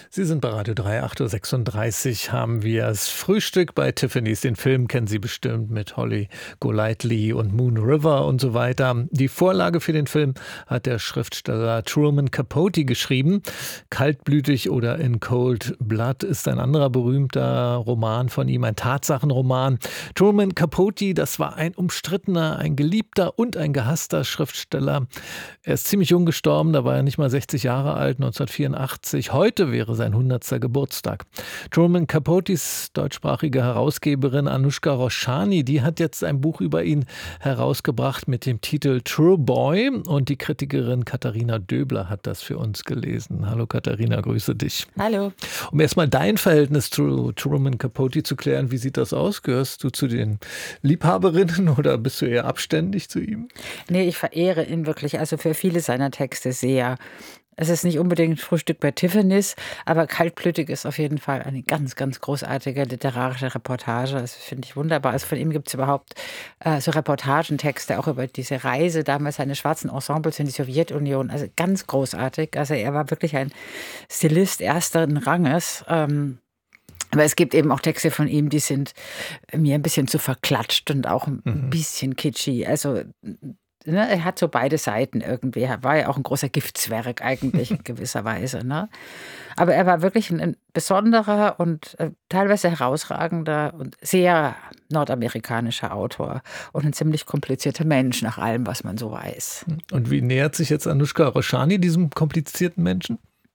Sie sind bei Radio 3, 8:36 Uhr haben wir das Frühstück bei Tiffany's. Den Film kennen Sie bestimmt mit Holly Golightly und Moon River und so weiter. Die Vorlage für den Film hat der Schriftsteller Truman Capote geschrieben. Kaltblütig oder In Cold Blood ist ein anderer berühmter Roman von ihm, ein Tatsachenroman. Truman Capote, das war ein umstrittener, ein geliebter und ein gehasster Schriftsteller. Er ist ziemlich jung gestorben, da war er nicht mal 60 Jahre alt, 1984. Heute wäre sein 100. Geburtstag. Truman Capotes deutschsprachige Herausgeberin Anushka Roshani, die hat jetzt ein Buch über ihn herausgebracht mit dem Titel True Boy, und die Kritikerin Katharina Döbler hat das für uns gelesen. Hallo Katharina, grüße dich. Hallo. Um erstmal dein Verhältnis zu Truman Capote zu klären, wie sieht das aus? Gehörst du zu den Liebhaberinnen oder bist du eher abständig zu ihm? Nee, ich verehre ihn wirklich, also für viele seiner Texte sehr. Es ist nicht unbedingt Frühstück bei Tiffany's, aber Kaltblütig ist auf jeden Fall eine ganz, ganz großartige literarische Reportage. Das finde ich wunderbar. Also von ihm gibt es überhaupt so Reportagentexte, auch über diese Reise damals eines schwarzen Ensembles in die Sowjetunion. Also ganz großartig. Also er war wirklich ein Stilist ersten Ranges. Aber es gibt eben auch Texte von ihm, die sind mir ein bisschen zu verklatscht und auch ein bisschen kitschy. Also ne, er hat so beide Seiten irgendwie. Er war ja auch ein großer Giftzwerg eigentlich in gewisser Weise. Ne? Aber er war wirklich ein besonderer und teilweise herausragender und sehr nordamerikanischer Autor und ein ziemlich komplizierter Mensch nach allem, was man so weiß. Und wie nähert sich jetzt Anushka Roshani diesem komplizierten Menschen?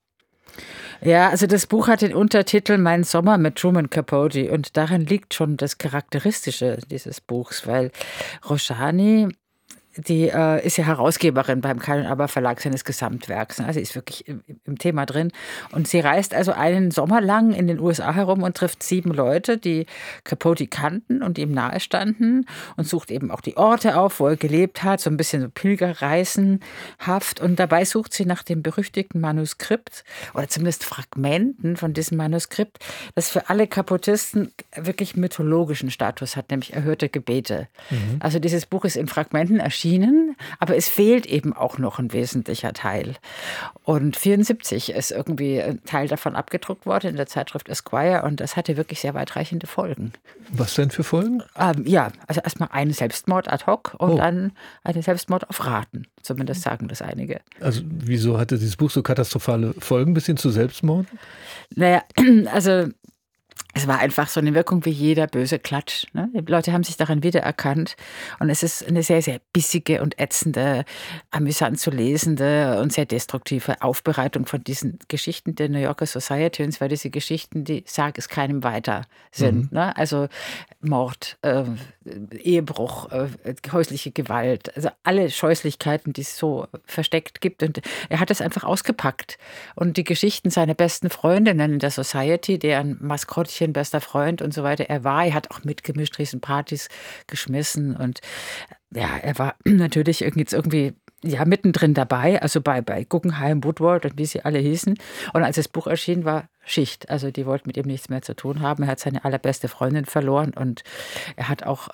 Ja, also das Buch hat den Untertitel Mein Sommer mit Truman Capote, und darin liegt schon das Charakteristische dieses Buchs, weil Roshani, die ist ja Herausgeberin beim Kain und Aber Verlag seines Gesamtwerks. Also sie ist wirklich im Thema drin. Und sie reist also einen Sommer lang in den USA herum und trifft 7 Leute, die Capote kannten und ihm nahestanden, und sucht eben auch die Orte auf, wo er gelebt hat, so ein bisschen so pilgerreisenhaft. Und dabei sucht sie nach dem berüchtigten Manuskript oder zumindest Fragmenten von diesem Manuskript, das für alle Capotisten wirklich mythologischen Status hat, nämlich erhörte Gebete. Also dieses Buch ist in Fragmenten erschienen, aber es fehlt eben auch noch ein wesentlicher Teil. Und 1974 ist irgendwie ein Teil davon abgedruckt worden in der Zeitschrift Esquire, und das hatte wirklich sehr weitreichende Folgen. Was denn für Folgen? Ja, also erstmal einen Selbstmord ad hoc und dann einen Selbstmord auf Raten. Zumindest sagen das einige. Also wieso hatte dieses Buch so katastrophale Folgen bis hin zu Selbstmord? Naja, also es war einfach so eine Wirkung wie jeder böse Klatsch. Ne? Die Leute haben sich daran wiedererkannt. Und es ist eine sehr, sehr bissige und ätzende, amüsant zu lesende und sehr destruktive Aufbereitung von diesen Geschichten der New Yorker Society. Und zwar diese Geschichten, die sag es keinem weiter sind. Ne? Also Mord, Ehebruch, häusliche Gewalt, also alle Scheußlichkeiten, die es so versteckt gibt. Und er hat es einfach ausgepackt. Und die Geschichten seiner besten Freundinnen in der Society, deren Maskottchen, bester Freund und so weiter er hat auch mitgemischt, Riesenpartys geschmissen, und ja, er war natürlich irgendwie ja, mittendrin dabei, also bei Guggenheim, Woodward und wie sie alle hießen. Und als das Buch erschien, war Schicht. Also die wollten mit ihm nichts mehr zu tun haben. Er hat seine allerbeste Freundin verloren, und er hat auch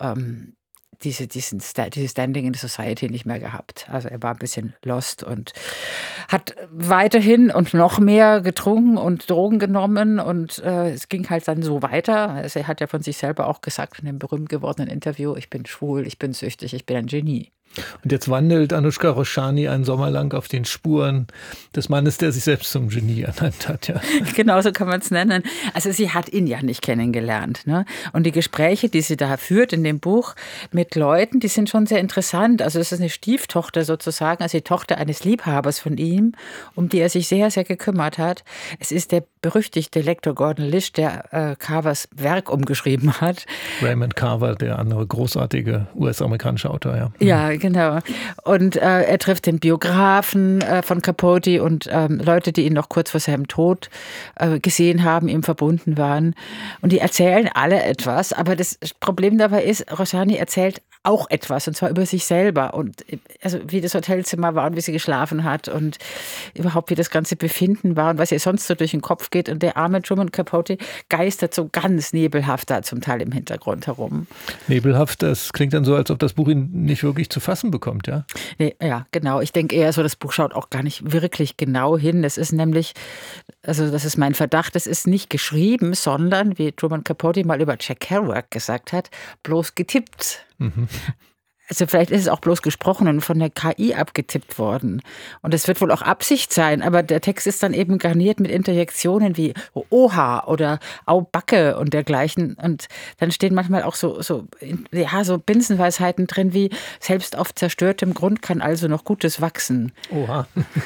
dieses Standing in the Society nicht mehr gehabt. Also er war ein bisschen lost und hat weiterhin und noch mehr getrunken und Drogen genommen, und es ging halt dann so weiter. Also er hat ja von sich selber auch gesagt in einem berühmt gewordenen Interview: Ich bin schwul, ich bin süchtig, ich bin ein Genie. Und jetzt wandelt Anushka Roshani einen Sommer lang auf den Spuren des Mannes, der sich selbst zum Genie ernannt hat. Ja. Genau so kann man es nennen. Also sie hat ihn ja nicht kennengelernt. Ne? Und die Gespräche, die sie da führt in dem Buch mit Leuten, die sind schon sehr interessant. Also es ist eine Stieftochter sozusagen, also die Tochter eines Liebhabers von ihm, um die er sich sehr, sehr gekümmert hat. Es ist der berüchtigte Lektor Gordon Lish, der Carvers Werk umgeschrieben hat. Raymond Carver, der andere großartige US-amerikanische Autor. Ja. Ja, genau. Und er trifft den Biografen von Capote und Leute, die ihn noch kurz vor seinem Tod gesehen haben, ihm verbunden waren. Und die erzählen alle etwas. Aber das Problem dabei ist, Roshani erzählt auch etwas, und zwar über sich selber, und also wie das Hotelzimmer war und wie sie geschlafen hat und überhaupt wie das ganze Befinden war und was ihr sonst so durch den Kopf geht. Und der arme Truman Capote geistert so ganz nebelhaft da zum Teil im Hintergrund herum. Nebelhaft, das klingt dann so, als ob das Buch ihn nicht wirklich zu fassen bekommt, ja? Nee, ja, genau. Ich denke eher so, das Buch schaut auch gar nicht wirklich genau hin. Es ist nämlich also das ist mein Verdacht, das ist nicht geschrieben, sondern, wie Truman Capote mal über Jack Kerouac gesagt hat, bloß getippt. Mhm. Also vielleicht ist es auch bloß gesprochen und von der KI abgetippt worden. Und das wird wohl auch Absicht sein, aber der Text ist dann eben garniert mit Interjektionen wie Oha oder Au Backe und dergleichen. Und dann stehen manchmal auch so Binsenweisheiten drin wie selbst auf zerstörtem Grund kann also noch Gutes wachsen. Oha.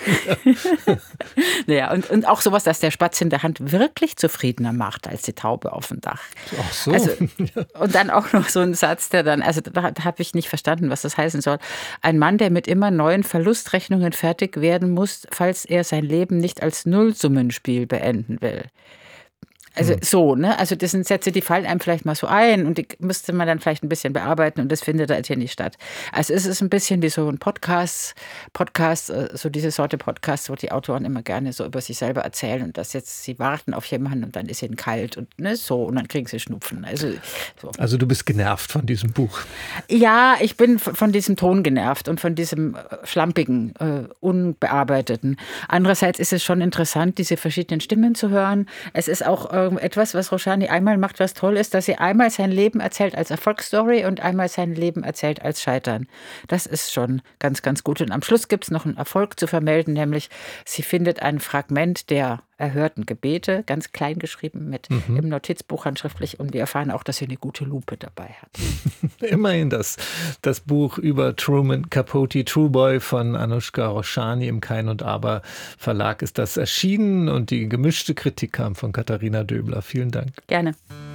Ja, und auch sowas, dass der Spatz in der Hand wirklich zufriedener macht als die Taube auf dem Dach. Ach so. Also, und dann auch noch so ein Satz, der dann, also da habe ich nicht verstanden, was das heißen soll. Ein Mann, der mit immer neuen Verlustrechnungen fertig werden muss, falls er sein Leben nicht als Nullsummenspiel beenden will. Also so, ne? Also das sind Sätze, die fallen einem vielleicht mal so ein und die müsste man dann vielleicht ein bisschen bearbeiten und das findet halt hier nicht statt. Also es ist ein bisschen wie so ein Podcast, so diese Sorte Podcast, wo die Autoren immer gerne so über sich selber erzählen und dass jetzt sie warten auf jemanden und dann ist ihnen kalt und ne, so und dann kriegen sie Schnupfen. Also du bist genervt von diesem Buch? Ja, ich bin von diesem Ton genervt und von diesem schlampigen, unbearbeiteten. Andererseits ist es schon interessant, diese verschiedenen Stimmen zu hören. Es ist auch etwas, was Roshani einmal macht, was toll ist, dass sie einmal sein Leben erzählt als Erfolgsstory und einmal sein Leben erzählt als Scheitern. Das ist schon ganz, ganz gut. Und am Schluss gibt es noch einen Erfolg zu vermelden, nämlich sie findet ein Fragment der erhörten Gebete, ganz klein geschrieben im Notizbuch handschriftlich und wir erfahren auch, dass sie eine gute Lupe dabei hat. Immerhin das Buch über Truman Capote, True Boy von Anushka Roshani im Kein und Aber Verlag ist das erschienen und die gemischte Kritik kam von Katharina Döbler. Vielen Dank. Gerne.